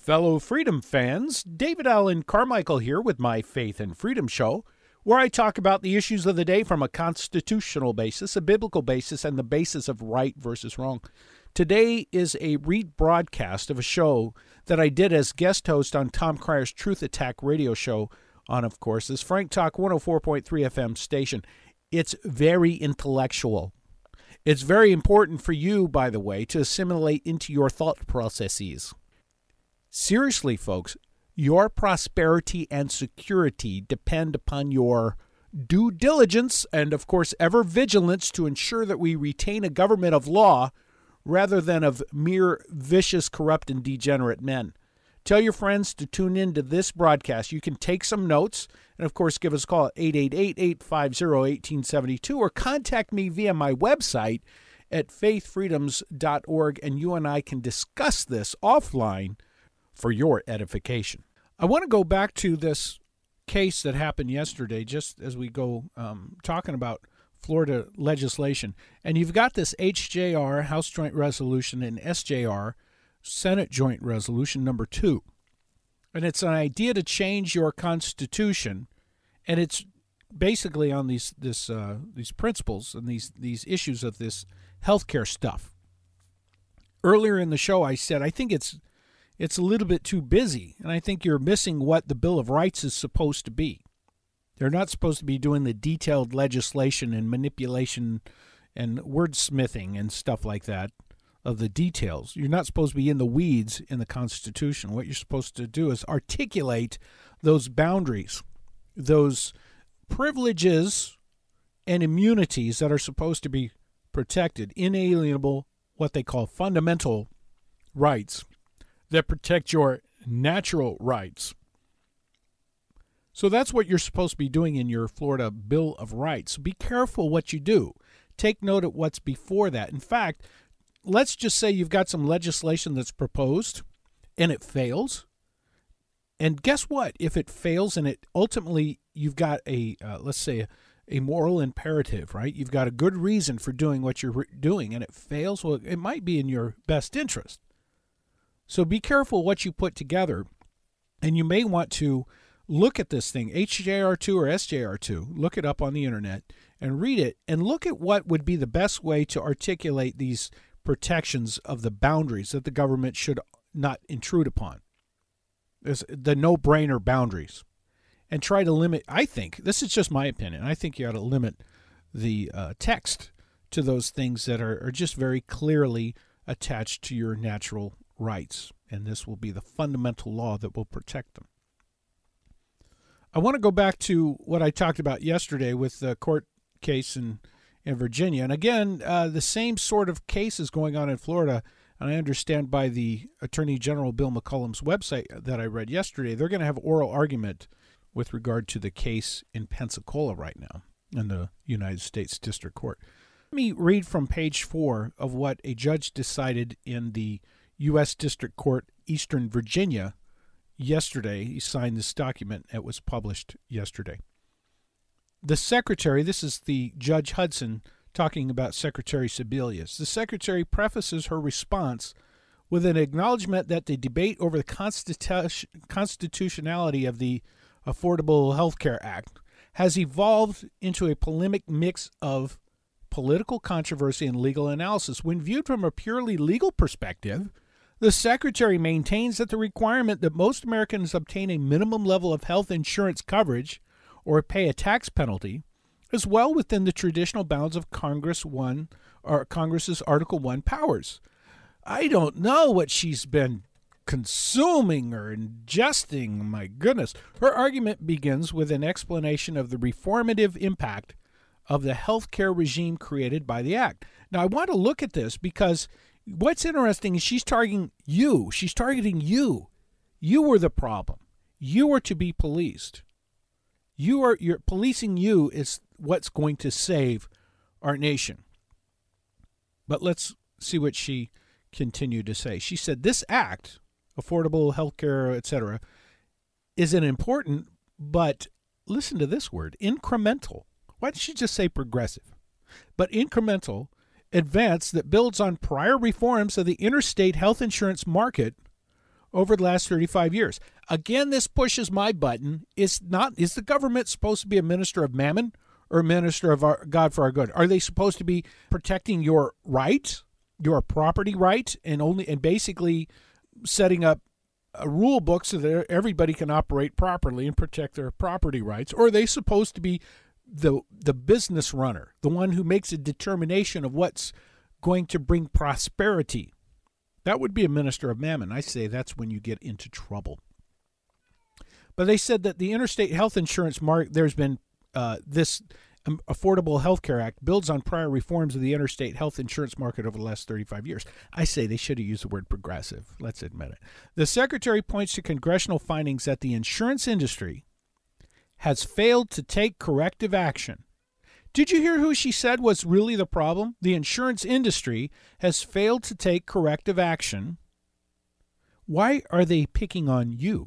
Fellow freedom fans, David Allen Carmichael here with my Faith and Freedom Show, where I talk about the issues of the day from a constitutional basis, a biblical basis, and the basis of right versus wrong. Today is a rebroadcast of a show that I did as guest host on Tom Cryer's Truth Attack radio show on, of course, this Frank Talk 104.3 FM station. It's very intellectual. It's very important for you, by the way, to assimilate into your thought processes. Seriously, folks, your prosperity and security depend upon your due diligence and, of course, ever vigilance to ensure that we retain a government of law rather than of mere vicious, corrupt, and degenerate men. Tell your friends to tune in to this broadcast. You can take some notes and, of course, give us a call at 888-850-1872 or contact me via my website at faithfreedoms.org, and you and I can discuss this offline for your edification. I want to go back to this case that happened yesterday, just as we go talking about Florida legislation. And you've got this HJR, House Joint Resolution, and SJR, Senate Joint Resolution number 2. And it's an idea to change your Constitution, and it's basically on these principles and these issues of this healthcare stuff. Earlier in the show, I said I think it's a little bit too busy, and I think you're missing what the Bill of Rights is supposed to be. They're not supposed to be doing the detailed legislation and manipulation and wordsmithing and stuff like that of the details. You're not supposed to be in the weeds in the Constitution. What you're supposed to do is articulate those boundaries, those privileges and immunities that are supposed to be protected, inalienable, what they call fundamental rights that protect your natural rights. So that's what you're supposed to be doing in your Florida Bill of Rights. Be careful what you do. Take note of what's before that. In fact, let's just say you've got some legislation that's proposed and it fails. And guess what? If it fails and it ultimately you've got let's say a moral imperative, right? You've got a good reason for doing what you're doing and it fails, well, it might be in your best interest. So be careful what you put together, and you may want to look at this thing, HJR2 or SJR2, look it up on the internet and read it, and look at what would be the best way to articulate these protections of the boundaries that the government should not intrude upon. There's the no-brainer boundaries. And try to limit, I think, this is just my opinion, I think you ought to limit the text to those things that are just very clearly attached to your natural rights, and this will be the fundamental law that will protect them. I want to go back to what I talked about yesterday with the court case in Virginia. And again, the same sort of case is going on in Florida, and I understand by the Attorney General Bill McCollum's website that I read yesterday, they're going to have oral argument with regard to the case in Pensacola right now in the United States District Court. Let me read from page 4 of what a judge decided in the U.S. District Court, Eastern Virginia, yesterday. He signed this document. It was published yesterday. The secretary, this is the Judge Hudson talking about Secretary Sebelius. The secretary prefaces her response with an acknowledgement that the debate over the constitutionality of the Affordable Health Care Act has evolved into a polemic mix of political controversy and legal analysis. When viewed from a purely legal perspective, the Secretary maintains that the requirement that most Americans obtain a minimum level of health insurance coverage or pay a tax penalty is well within the traditional bounds of Congress's Article 1 powers. I don't know what she's been consuming or ingesting, my goodness. Her argument begins with an explanation of the reformative impact of the health care regime created by the Act. Now, I want to look at this because what's interesting is she's targeting you. She's targeting you. You were the problem. You are to be policed. You're policing you is what's going to save our nation. But let's see what she continued to say. She said, this act, affordable health care, etc., is an important, but listen to this word, incremental. Why didn't she just say progressive? But incremental advance that builds on prior reforms of the interstate health insurance market over the last 35 years. Again, this pushes my button. Is the government supposed to be a minister of mammon or a minister of God for our good? Are they supposed to be protecting your right, your property right, and basically setting up a rule book so that everybody can operate properly and protect their property rights? Or are they supposed to be the business runner, the one who makes a determination of what's going to bring prosperity? That would be a minister of mammon. I say that's when you get into trouble. But they said that the interstate health insurance there's been this Affordable Health Care Act builds on prior reforms of the interstate health insurance market over the last 35 years. I say they should have used the word progressive. Let's admit it. The secretary points to congressional findings that the insurance industry has failed to take corrective action. Did you hear who she said was really the problem? The insurance industry has failed to take corrective action. Why are they picking on you?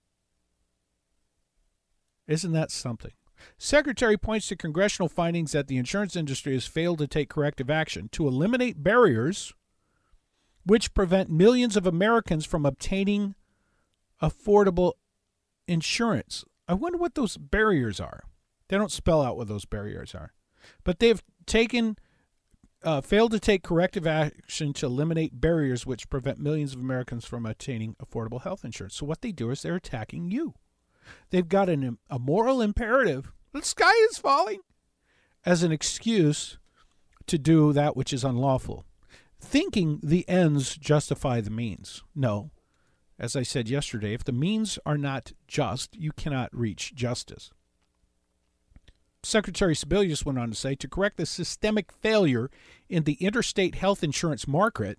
Isn't that something? Secretary points to congressional findings that the insurance industry has failed to take corrective action to eliminate barriers which prevent millions of Americans from obtaining affordable insurance. I wonder what those barriers are. They don't spell out what those barriers are. But they've failed to take corrective action to eliminate barriers which prevent millions of Americans from obtaining affordable health insurance. So what they do is they're attacking you. They've got a moral imperative, the sky is falling, as an excuse to do that which is unlawful, thinking the ends justify the means. No. As I said yesterday, if the means are not just, you cannot reach justice. Secretary Sebelius went on to say, to correct the systemic failure in the interstate health insurance market,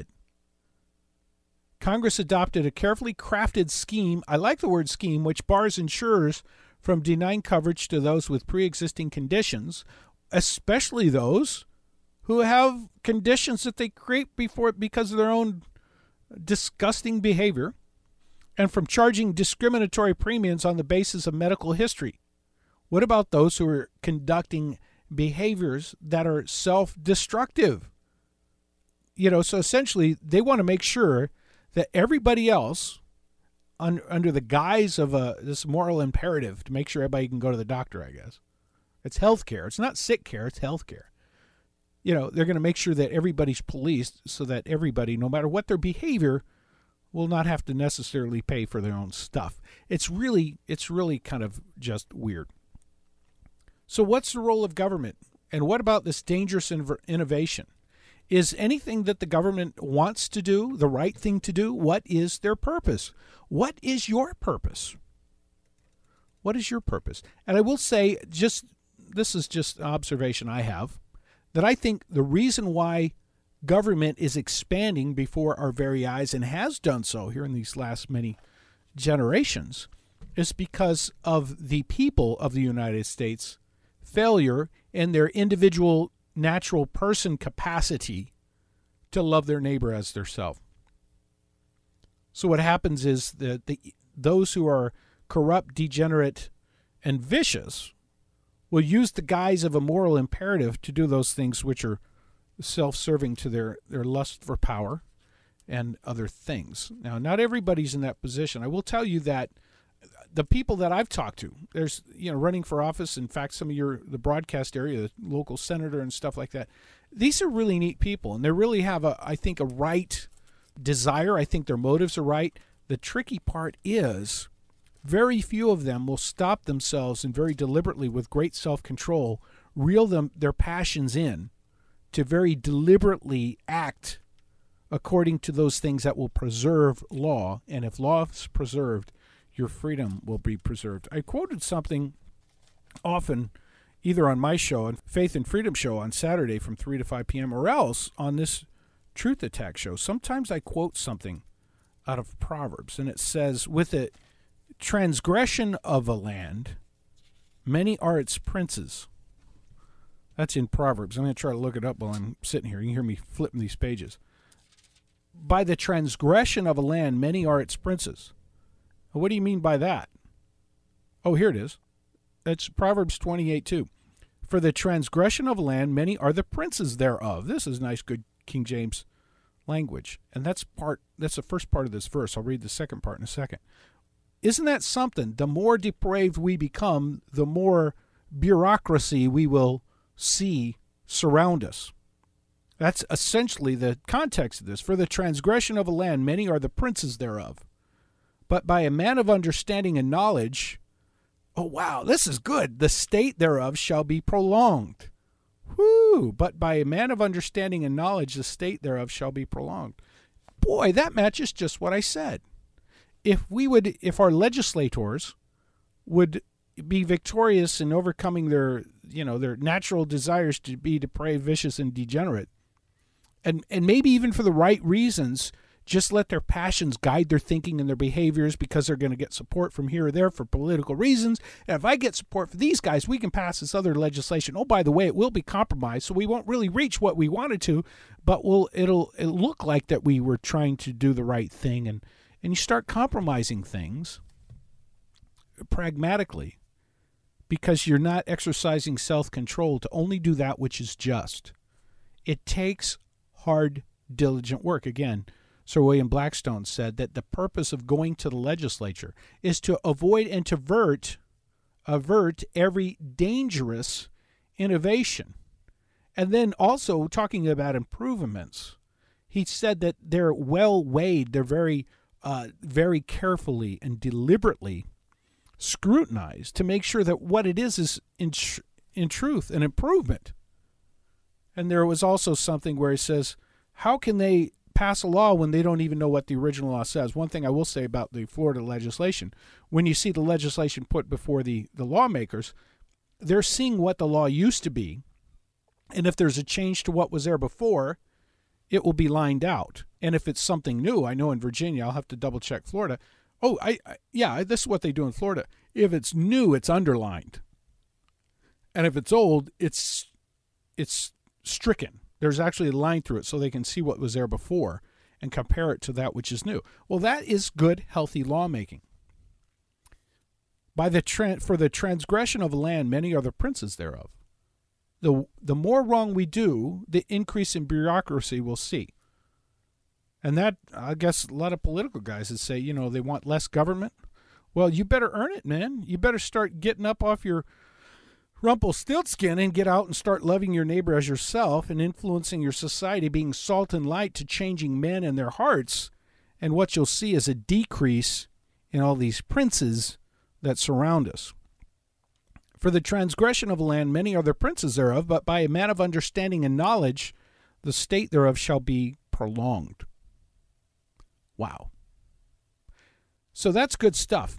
Congress adopted a carefully crafted scheme, I like the word scheme, which bars insurers from denying coverage to those with pre-existing conditions, especially those who have conditions that they create because of their own disgusting behavior, and from charging discriminatory premiums on the basis of medical history. What about those who are conducting behaviors that are self-destructive? So essentially, they want to make sure that everybody else, under the guise of this moral imperative to make sure everybody can go to the doctor, I guess. It's health care. It's not sick care. It's health care. They're going to make sure that everybody's policed so that everybody, no matter what their behavior, will not have to necessarily pay for their own stuff. It's really kind of just weird. So what's the role of government? And what about this dangerous innovation? Is anything that the government wants to do the right thing to do? What is their purpose? What is your purpose? What is your purpose? And I will say, this is just an observation I have, that I think the reason why government is expanding before our very eyes and has done so here in these last many generations is because of the people of the United States' failure in their individual natural person capacity to love their neighbor as their self. So what happens is that those who are corrupt, degenerate, and vicious will use the guise of a moral imperative to do those things which are self-serving to their lust for power and other things. Now, not everybody's in that position. I will tell you that the people that I've talked to, there's, running for office, in fact, some of the broadcast area, the local senator and stuff like that, these are really neat people, and they really have, I think, a right desire. I think their motives are right. The tricky part is very few of them will stop themselves and very deliberately, with great self-control, reel their passions in to very deliberately act according to those things that will preserve law. And if law is preserved, your freedom will be preserved. I quoted something often either on my show, on Faith and Freedom Show on Saturday from 3 to 5 p.m., or else on this Truth Attack show. Sometimes I quote something out of Proverbs, and it says, with the transgression of a land, many are its princes. That's in Proverbs. I'm going to try to look it up while I'm sitting here. You can hear me flipping these pages. By the transgression of a land, many are its princes. What do you mean by that? Oh, here it is. It's Proverbs 28:2. For the transgression of a land, many are the princes thereof. This is nice, good King James language. And that's the first part of this verse. I'll read the second part in a second. Isn't that something? The more depraved we become, the more bureaucracy we will see surround us. That's essentially the context of this. For the transgression of a land, many are the princes thereof. But by a man of understanding and knowledge, oh wow, this is good. The state thereof shall be prolonged. Whoo! But by a man of understanding and knowledge, the state thereof shall be prolonged. Boy, that matches just what I said. If our legislators would be victorious in overcoming their natural desires to be depraved, vicious, and degenerate, and maybe even for the right reasons, just let their passions guide their thinking and their behaviors because they're going to get support from here or there for political reasons. And if I get support for these guys, we can pass this other legislation. Oh, by the way, it will be compromised, so we won't really reach what we wanted to, but it'll look like that we were trying to do the right thing. And you start compromising things pragmatically because you're not exercising self-control to only do that which is just. It takes hard, diligent work. Again, Sir William Blackstone said that the purpose of going to the legislature is to avoid and to avert every dangerous innovation. And then also talking about improvements, he said that they're well weighed, they're very carefully and deliberately scrutinized to make sure that what it is in truth an improvement. And there was also something where he says, how can they pass a law when they don't even know what the original law says? One thing I will say about the Florida legislation, when you see the legislation put before the lawmakers, they're seeing what the law used to be. And if there's a change to what was there before, it will be lined out. And if it's something new, I know in Virginia, I'll have to double check Florida. Oh, this is what they do in Florida. If it's new, it's underlined. And if it's old, it's stricken. There's actually a line through it so they can see what was there before and compare it to that which is new. Well, that is good, healthy lawmaking. For the transgression of a land, many are the princes thereof. The more wrong we do, the increase in bureaucracy we'll see. And that, I guess, a lot of political guys would say, they want less government. Well, you better earn it, man. You better start getting up off your Rumpelstiltskin and get out and start loving your neighbor as yourself and influencing your society, being salt and light to changing men and their hearts. And what you'll see is a decrease in all these princes that surround us. For the transgression of a land, many are the princes thereof, but by a man of understanding and knowledge, the state thereof shall be prolonged. Wow. So that's good stuff.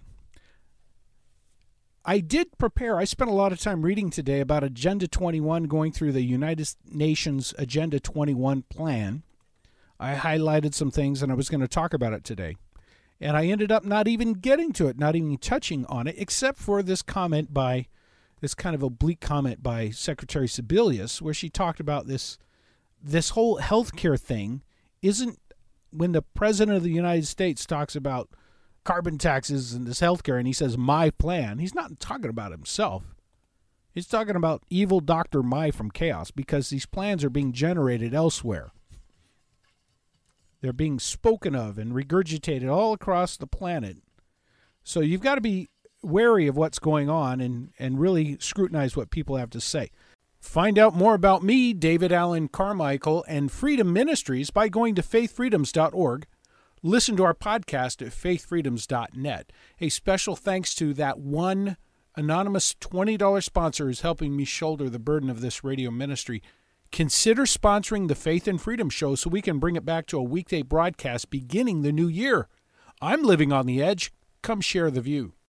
I spent a lot of time reading today about Agenda 21, going through the United Nations Agenda 21 plan. I highlighted some things and I was going to talk about it today. And I ended up not even getting to it, not even touching on it, except for this kind of oblique comment by Secretary Sebelius, where she talked about this whole healthcare thing isn't, when the President of the United States talks about carbon taxes and this healthcare, and he says, my plan, he's not talking about himself. He's talking about evil Dr. Mai from Chaos, because these plans are being generated elsewhere. They're being spoken of and regurgitated all across the planet. So you've got to be wary of what's going on and really scrutinize what people have to say. Find out more about me, David Allen Carmichael, and Freedom Ministries by going to faithfreedoms.org. Listen to our podcast at faithfreedoms.net. A special thanks to that one anonymous $20 sponsor who's helping me shoulder the burden of this radio ministry. Consider sponsoring the Faith and Freedom Show so we can bring it back to a weekday broadcast beginning the new year. I'm living on the edge. Come share the view.